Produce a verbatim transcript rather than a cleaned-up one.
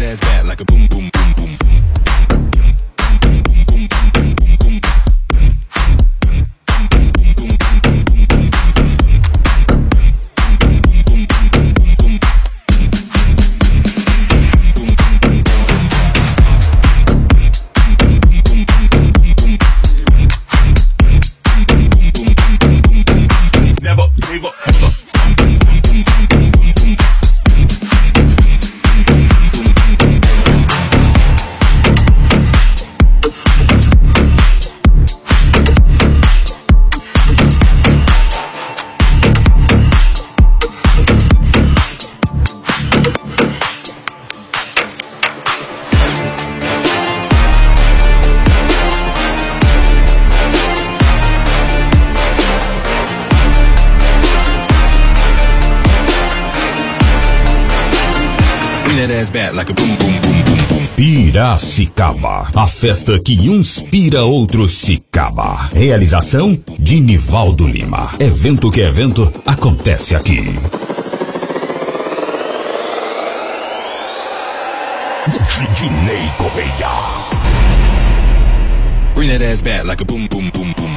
ass back like a boom boom boom boom boom. Piracicaba, a festa que inspira outros Cicaba. Realização de Nivaldo Lima. Evento que evento acontece aqui. Dinei Correia. Bring that ass back like a boom boom boom boom.